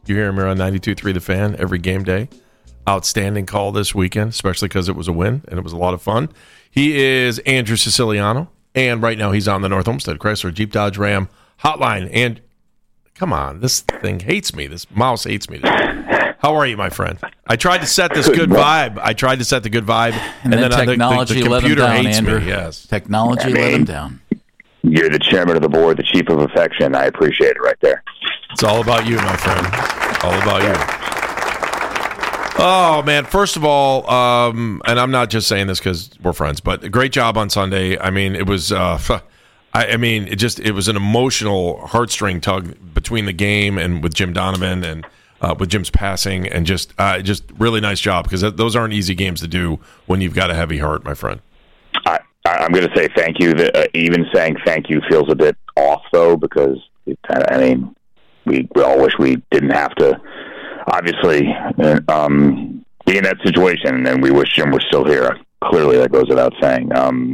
You hear him here on 92.3 The Fan every game day. Outstanding call this weekend, especially because it was a win and it was a lot of fun. He is Andrew Siciliano, and right now he's on the North Olmsted Chrysler Jeep Dodge Ram hotline. And come on, this thing hates me. This mouse hates me today. How are you, my friend? I tried to set this good vibe. And then technology the let him computer down, hates Andrew. me. Yes. Technology let him down. You're the chairman of the board, the chief of affection. I appreciate it right there. It's all about you, my friend. All about you. Oh, man. First of all, and I'm not just saying this because we're friends, but a great job on Sunday. I mean, it was, it was an emotional heartstring tug between the game and with Jim Donovan and with Jim's passing, and just really nice job, because those aren't easy games to do when you've got a heavy heart, my friend. I'm going to say thank you. Even saying thank you feels a bit off, though, because, we all wish we didn't have to, obviously, be in that situation, and we wish Jim were still here. Clearly, that goes without saying.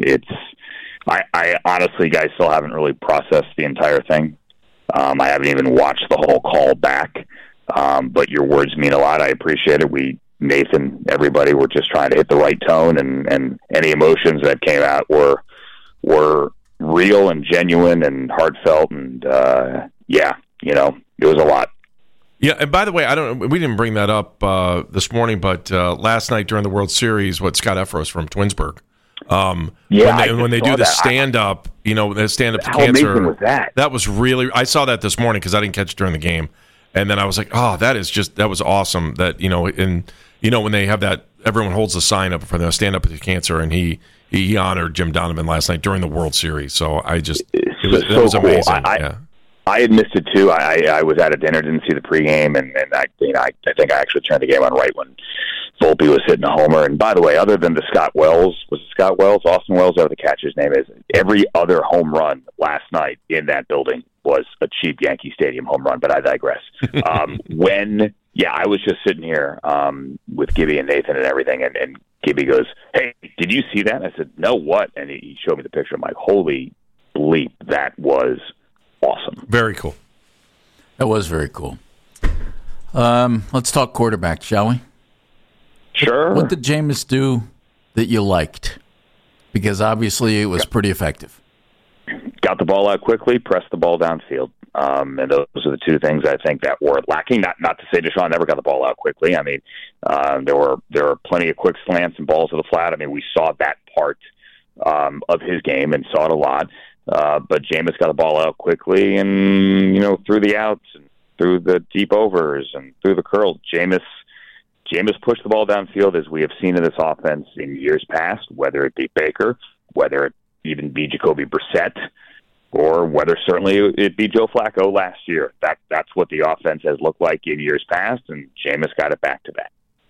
I honestly, guys, still haven't really processed the entire thing. I haven't even watched the whole call back, but your words mean a lot. I appreciate it. Nathan, everybody were just trying to hit the right tone, and any emotions that came out were real and genuine and heartfelt, and it was a lot. Yeah, and by the way, we didn't bring that up this morning, but last night during the World Series, Scott Efros from Twinsburg, when they do the stand-up, the stand-up to cancer. How amazing was that? That was really, I saw that this morning because I didn't catch it during the game, and then I was like, oh, that was awesome. That when they have that, everyone holds the sign up for the stand-up to cancer, and he honored Jim Donovan last night during the World Series. So it was amazing. Cool. I had missed it too. I was at a dinner, didn't see the pregame, and I think I actually turned the game on right when Volpe was hitting a homer. And by the way, other than the Austin Wells, whatever the catcher's name is, every other home run last night in that building was a cheap Yankee Stadium home run. But I digress. I was just sitting here with Gibby and Nathan and everything, and Gibby goes, "Hey, did you see that?" And I said, "No, what?" And he showed me the picture. I'm like, "Holy bleep, that was awesome." Very cool. That was very cool. Let's talk quarterback, shall we? Sure. What did Jameis do that you liked? Because obviously it was pretty effective. Got the ball out quickly, pressed the ball downfield. And those are the two things I think that were lacking. Not to say Deshaun never got the ball out quickly. I mean, there were plenty of quick slants and balls to the flat. I mean, we saw that part of his game and saw it a lot. But Jameis got the ball out quickly, and through the outs and through the deep overs and through the curls. Jameis pushed the ball downfield, as we have seen in this offense in years past, whether it be Baker, whether it even be Jacoby Brissett, or whether certainly it be Joe Flacco last year. That's what the offense has looked like in years past, and Jameis got it back to that.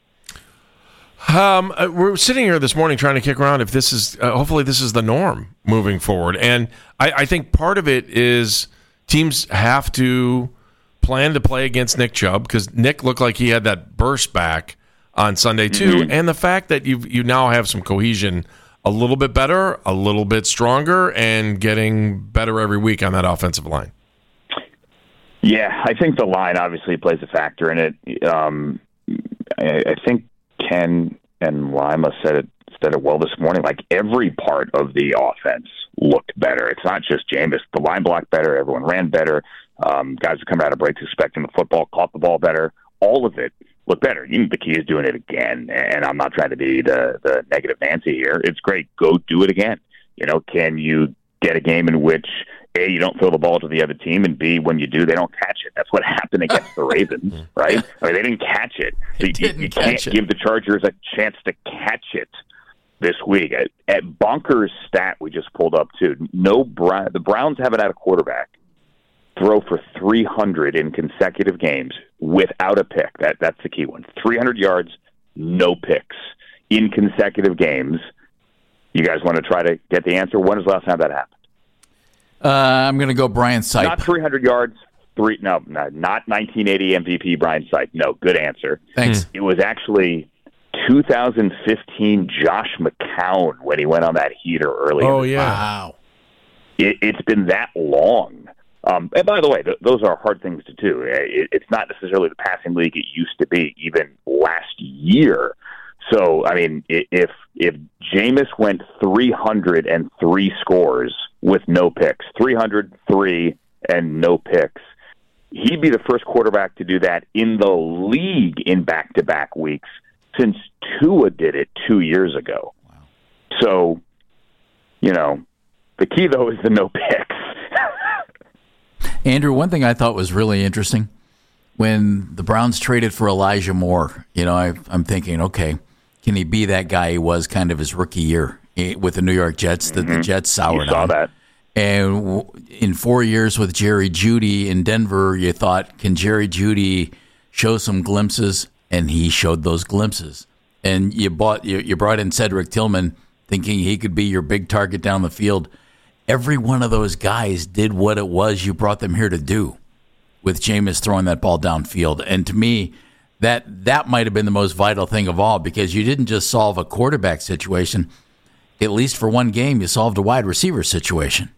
We're sitting here this morning trying to kick around if this is hopefully this is the norm moving forward, and I think part of it is teams have to plan to play against Nick Chubb, because Nick looked like he had that burst back on Sunday too, and the fact that you now have some cohesion, a little bit better, a little bit stronger, and getting better every week on that offensive line. Yeah, I think the line obviously plays a factor in it. I think Ken and Lima said it well this morning. Like, every part of the offense looked better. It's not just Jameis. The line blocked better. Everyone ran better. Guys were coming out of breaks expecting the football, caught the ball better. All of it looked better. Even the key is doing it again. And I'm not trying to be the negative Nancy here. It's great. Go do it again. Can you get a game in which, A, you don't throw the ball to the other team, and B, when you do, they don't catch it? That's what happened against the Ravens, right? I mean, they didn't catch it. You can't give the Chargers a chance to catch it this week. At bonkers stat we just pulled up, too. The Browns haven't had a quarterback throw for 300 in consecutive games without a pick. That's the key one. 300 yards, no picks in consecutive games. You guys want to try to get the answer? When was the last time that happened? I'm going to go Brian Sipe. Not 300 yards. Not 1980 MVP Brian Sipe. No, good answer. Thanks. It was actually 2015 Josh McCown when he went on that heater earlier. Oh, yeah. Wow. It's been that long. And by the way, those are hard things to do. It's not necessarily the passing league it used to be even last year. So, I mean, if Jameis went 303 scores with no picks, 303 and no picks, he'd be the first quarterback to do that in the league in back-to-back weeks since Tua did it 2 years ago. Wow. So, the key, though, is the no picks. Andrew, one thing I thought was really interesting, when the Browns traded for Elijah Moore, I'm thinking, okay, can he be that guy he was kind of his rookie year with the New York Jets that the Jets soured on? You saw that. And in 4 years with Jerry Jeudy in Denver, you thought, can Jerry Jeudy show some glimpses? And he showed those glimpses. And you brought in Cedric Tillman thinking he could be your big target down the field. Every one of those guys did what it was you brought them here to do with Jameis throwing that ball downfield. And to me, that might have been the most vital thing of all, because you didn't just solve a quarterback situation. At least for one game, you solved a wide receiver situation.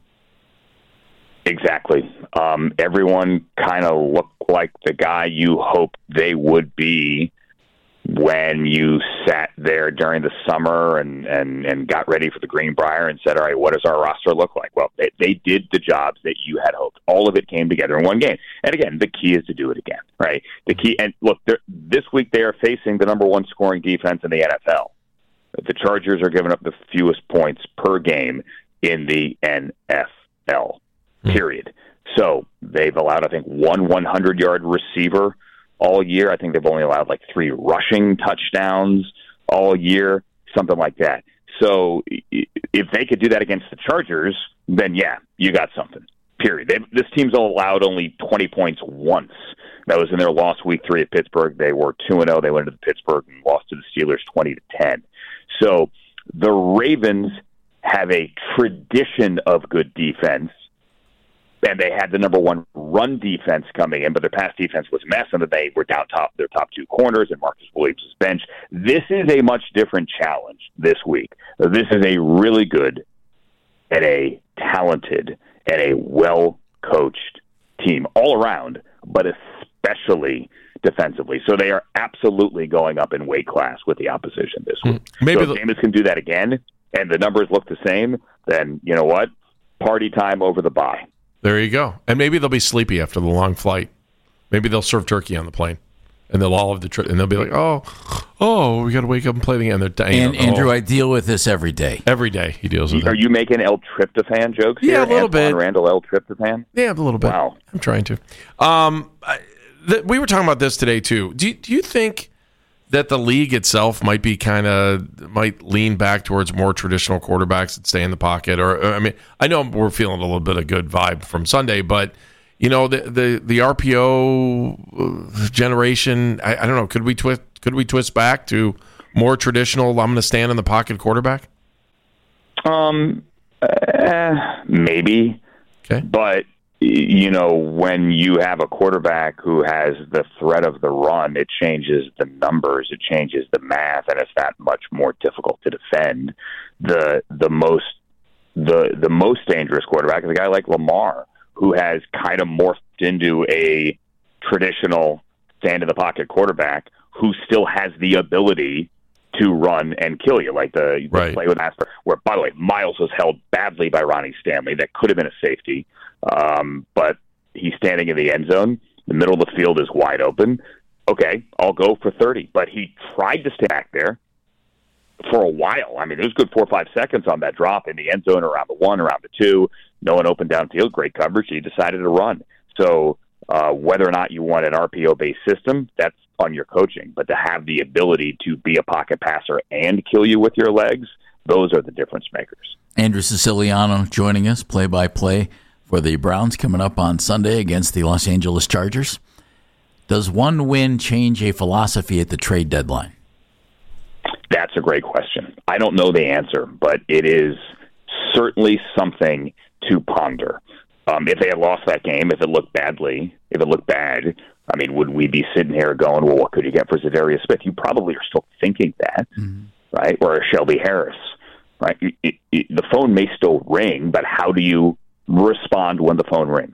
Exactly. Everyone kind of looked like the guy you hoped they would be when you sat there during the summer and got ready for the Greenbrier and said, all right, what does our roster look like? Well, they did the jobs that you had hoped. All of it came together in one game. And again, the key is to do it again, right? The key, and look, this week they are facing the number one scoring defense in the NFL. The Chargers are giving up the fewest points per game in the NFL. Period. So they've allowed, I think, one 100-yard receiver all year. I think they've only allowed like 3 rushing touchdowns all year, something like that. So if they could do that against the Chargers, then yeah, you got something. Period. This team's allowed only 20 points once. That was in their loss week 3 at Pittsburgh. They were 2-0. They went into Pittsburgh and lost to the Steelers 20-10. So the Ravens have a tradition of good defense. And they had the number one run defense coming in, but their pass defense was a mess, and they were down their top 2 corners, and Marcus Williams' bench. This is a much different challenge this week. This is a really good and a talented and a well-coached team all around, but especially defensively. So they are absolutely going up in weight class with the opposition this week. Maybe so if Jameis can do that again, and the numbers look the same, then you know what? Party time over the bye. There you go. And maybe they'll be sleepy after the long flight. Maybe they'll serve turkey on the plane, and they'll all have the and they'll be like, "Oh, we got to wake up and play the game." They're dying. And Andrew, I deal with this every day. Every day he deals with it. Are you making L-tryptophan jokes here? Yeah, a little bit. Randall L-tryptophan? Yeah, a little bit. Wow. I'm trying to. We were talking about this today too. Do you think that the league itself might lean back towards more traditional quarterbacks that stay in the pocket? Or I mean, I know we're feeling a little bit of good vibe from Sunday, but the RPO generation, I don't know. Could we twist back to more traditional? I'm going to stand in the pocket quarterback. Maybe. Okay, but. When you have a quarterback who has the threat of the run, it changes the numbers, it changes the math, and it's that much more difficult to defend. The most dangerous quarterback is a guy like Lamar, who has kind of morphed into a traditional stand-in-the-pocket quarterback who still has the ability to run and kill you, like the play with Asper, where, by the way, Miles was held badly by Ronnie Stanley. That could have been a safety. But he's standing in the end zone. The middle of the field is wide open. Okay, I'll go for 30. But he tried to stay back there for a while. I mean, it was good 4 or 5 seconds on that drop in the end zone, around the 1, around the 2. No one opened downfield. Great coverage. He decided to run. So whether or not you want an RPO-based system, that's on your coaching. But to have the ability to be a pocket passer and kill you with your legs, those are the difference makers. Andrew Siciliano joining us, play-by-play for the Browns coming up on Sunday against the Los Angeles Chargers. Does one win change a philosophy at the trade deadline? That's a great question. I don't know the answer, but it is certainly something to ponder. If they had lost that game, if it looked bad, I mean, would we be sitting here going, well, what could you get for Zadarius Smith? You probably are still thinking that, right? Or Shelby Harris, right? The phone may still ring, but how do you respond when the phone rings?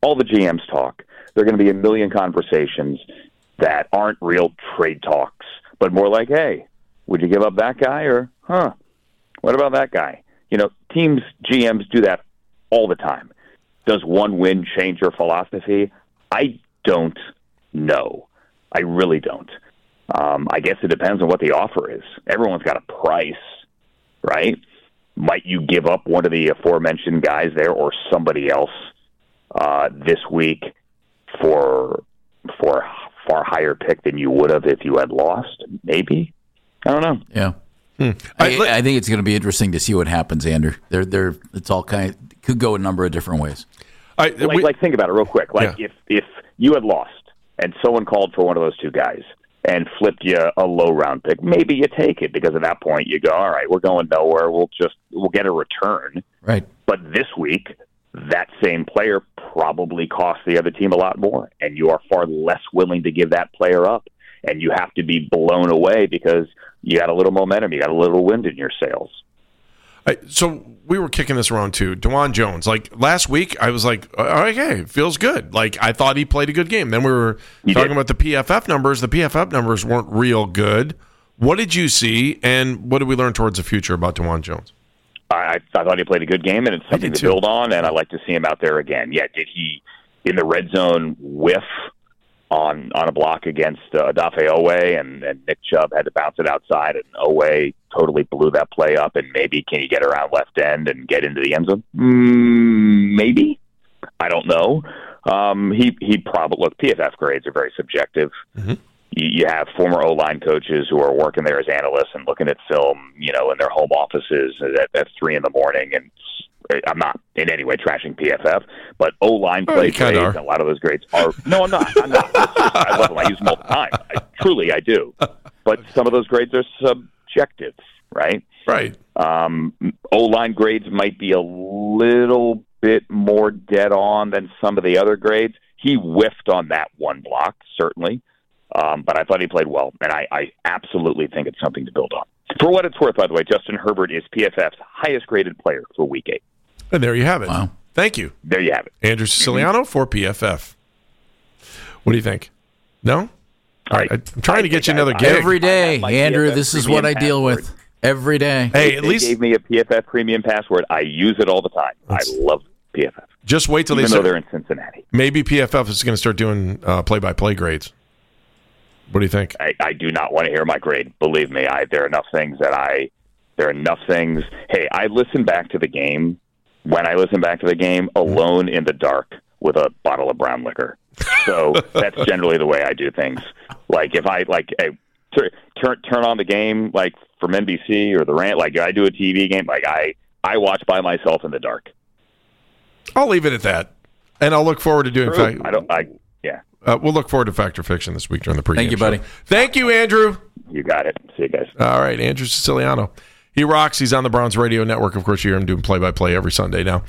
all the GMs talk. There are going to be a million conversations that aren't real trade talks, but more like, hey, would you give up that guy? Or, what about that guy? Teams, GMs do that all the time. Does one win change your philosophy? I don't know. I really don't. I guess it depends on what the offer is. Everyone's got a price, right? Might you give up one of the aforementioned guys there or somebody else this week for a far higher pick than you would have if you had lost? Maybe. I don't know. Yeah. I think it's going to be interesting to see what happens, Andrew. It's all could go a number of different ways. Think about it real quick. If you had lost and someone called for one of those two guys and flipped you a low round pick, maybe you take it because at that point you go, all right, we're going nowhere. We'll get a return. Right. But this week, that same player probably costs the other team a lot more, and you are far less willing to give that player up. And you have to be blown away because you got a little momentum, you got a little wind in your sails. So we were kicking this around too. DeJuan Jones, last week, I was like, okay, feels good. I thought he played a good game. Then we were talking about the PFF numbers. The PFF numbers weren't real good. What did you see, and what did we learn towards the future about DeJuan Jones? I thought he played a good game, and it's something to build on, and I'd like to see him out there again. Yeah, did he, in the red zone, whiff on a block against Odafe Oweh, and Nick Chubb had to bounce it outside, and Oweh totally blew that play up, and maybe can he get around left end and get into the end zone? Maybe. I don't know. He probably, look, PFF grades are very subjective. Mm-hmm. You have former O-line coaches who are working there as analysts and looking at film, in their home offices at 3 a.m. And I'm not in any way trashing PFF, but O-line play grades, and a lot of those grades are... No, I'm not. I love them. I use them all the time. I do. But some of those grades are subjective, right? Right. O-line grades might be a little bit more dead on than some of the other grades. He whiffed on that one block, certainly. But I thought he played well, and I absolutely think it's something to build on. For what it's worth, by the way, Justin Herbert is PFF's highest-graded player for Week 8. And there you have it. Wow. Thank you. There you have it. Andrew Siciliano for PFF. What do you think? No? All right. I'm trying to get you another gig. Every day, Andrew, PFF this is what I deal with. Every day. Hey, at least they gave me a PFF premium password. I use it all the time. I love PFF. Just wait till even though they're in Cincinnati. Maybe PFF is going to start doing play-by-play grades. What do you think? I do not want to hear my grade. Believe me, there are enough things there are enough things. Hey, I listen back to the game. When I listen back to the game, alone in the dark with a bottle of brown liquor. So that's generally the way I do things. If I turn on the game from NBC or the Rant, I do a TV game, I watch by myself in the dark. I'll leave it at that, and I'll look forward to doing. We'll look forward to Fact or Fiction this week during the pregame. Thank you, buddy. Show. Thank you, Andrew. You got it. See you guys. All right, Andrew Siciliano. He rocks. He's on the Browns Radio Network. Of course, you hear him doing play-by-play every Sunday now.